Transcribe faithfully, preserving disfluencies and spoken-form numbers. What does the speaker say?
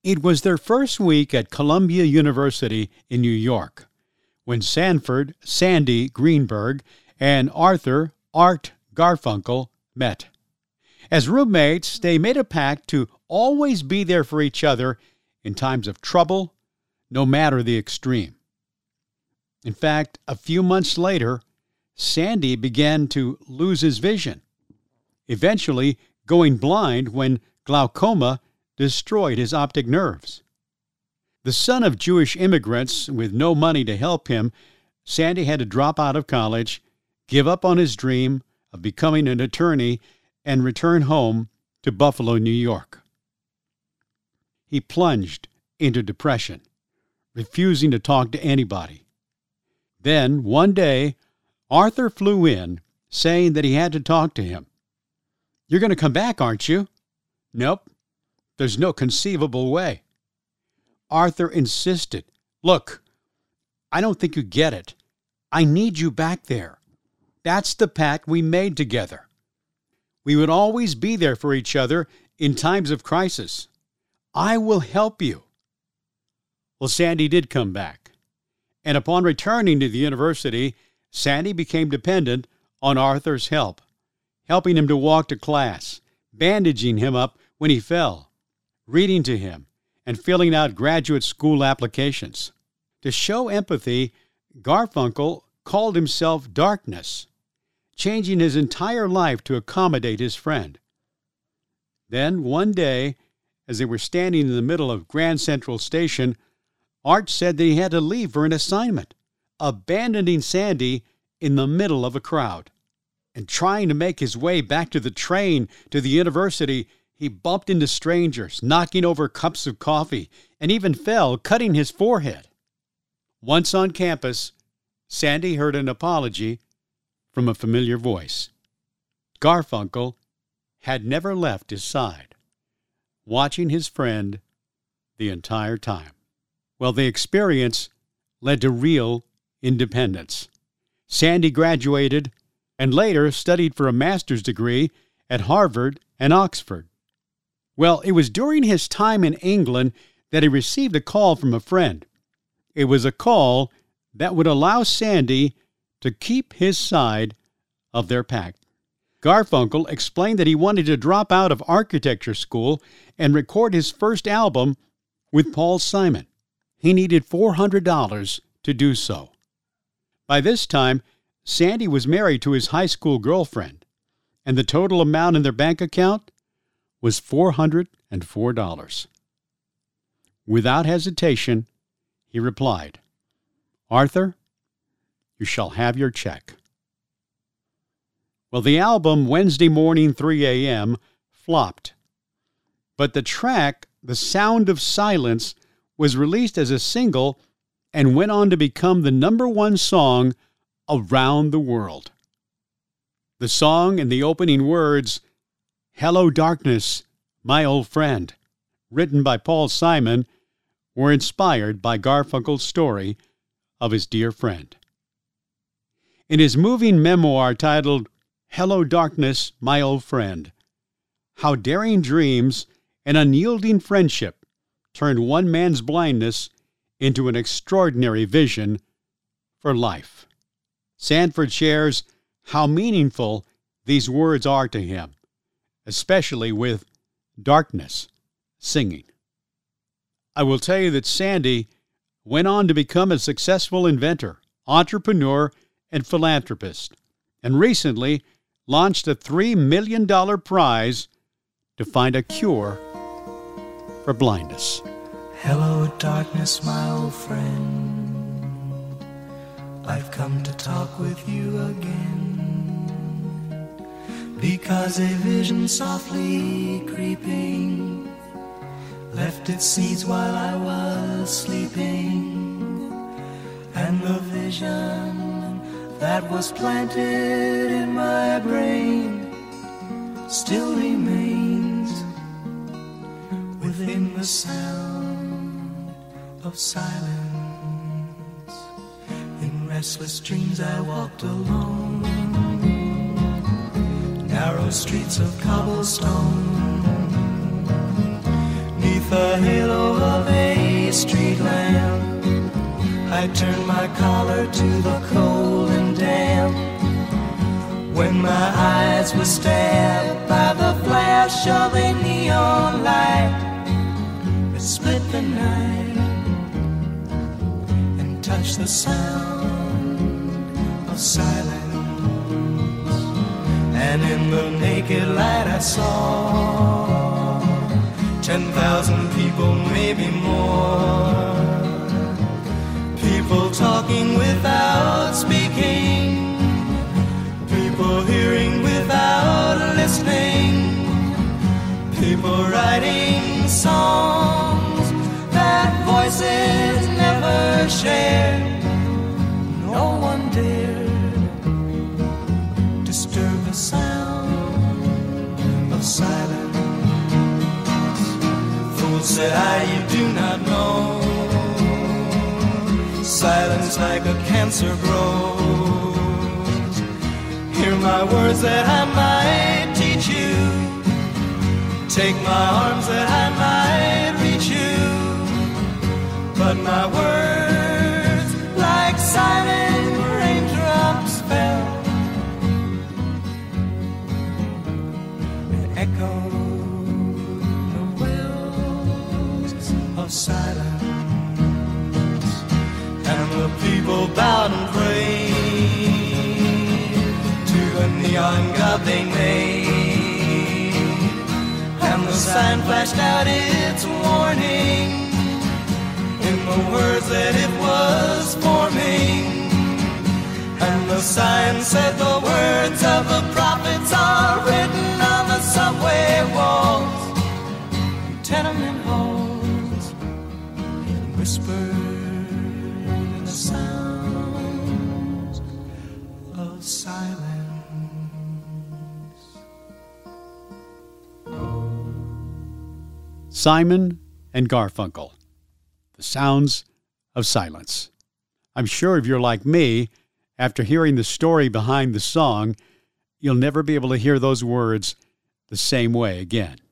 It was their first week at Columbia University in New York when Sanford, Sandy Greenberg, and Arthur, Art Garfunkel met. As roommates, they made a pact to always be there for each other in times of trouble, no matter the extreme. In fact, a few months later, Sandy began to lose his vision, eventually going blind when glaucoma destroyed his optic nerves. The son of Jewish immigrants with no money to help him, Sandy had to drop out of college, give up on his dream of becoming an attorney, and return home to Buffalo, New York. He plunged into depression, refusing to talk to anybody. Then, one day, Arthur flew in, saying that he had to talk to him. "You're going to come back, aren't you?" "Nope. There's no conceivable way." Arthur insisted. "Look, I don't think you get it. I need you back there. That's the pact we made together. We would always be there for each other in times of crisis. I will help you." Well, Sandy did come back. And upon returning to the university, Sandy became dependent on Arthur's help, helping him to walk to class, bandaging him up when he fell, reading to him, and filling out graduate school applications. To show empathy, Garfunkel called himself Darkness, changing his entire life to accommodate his friend. Then, one day, as they were standing in the middle of Grand Central Station, Art said that he had to leave for an assignment, abandoning Sandy in the middle of a crowd. And trying to make his way back to the train to the university, he bumped into strangers, knocking over cups of coffee, and even fell, cutting his forehead. Once on campus, Sandy heard an apology from a familiar voice. Garfunkel had never left his side, watching his friend the entire time. Well, the experience led to real independence. Sandy graduated and later studied for a master's degree at Harvard and Oxford. Well, it was during his time in England that he received a call from a friend. It was a call that would allow Sandy to keep his side of their pact. Garfunkel explained that he wanted to drop out of architecture school and record his first album with Paul Simon. He needed four hundred dollars to do so. By this time, Sandy was married to his high school girlfriend, and the total amount in their bank account was four hundred four dollars. Without hesitation, he replied, "Arthur, you shall have your check." Well, the album Wednesday Morning three a.m. flopped, but the track The Sound of Silence was released as a single and went on to become the number one song around the world. The song and the opening words, "Hello, Darkness, my old friend," written by Paul Simon, were inspired by Garfunkel's story of his dear friend. In his moving memoir titled "Hello, Darkness, my old friend," how daring dreams and unyielding friendship turned one man's blindness into an extraordinary vision for life. Sanford shares how meaningful these words are to him, especially with Darkness singing. I will tell you that Sandy went on to become a successful inventor, entrepreneur, and philanthropist, and recently launched a three million dollars prize to find a cure for blindness. Hello, darkness, my old friend. I've come to talk with you again, because a vision softly creeping left its seeds while I was sleeping, and the vision that was planted in my brain still remains within the sound of silence. In restless dreams I walked alone, narrow streets of cobblestone, neath the halo I turned my collar to the cold and damp, when my eyes were stabbed by the flash of a neon light that split the night and touched the sound of silence. And in the naked light I saw ten thousand people, maybe more, people talking without speaking, people hearing without listening, people writing songs that voices never shared. No one dared disturb the sound of silence. Fool, said I, you do not know, silence like a cancer grows. Hear my words that I might teach you, take my arms that I might reach you, but my words like silent raindrops fell and echoed the wells of silence. And the people bowed and prayed to the neon god they made, and the sign flashed out its warning in the words that it was forming. And the sign said the words of the prophets are written on the subway walls, tenement halls, and whispered sounds of silence. Simon and Garfunkel, The Sounds of Silence. I'm sure if you're like me, after hearing the story behind the song, you'll never be able to hear those words the same way again.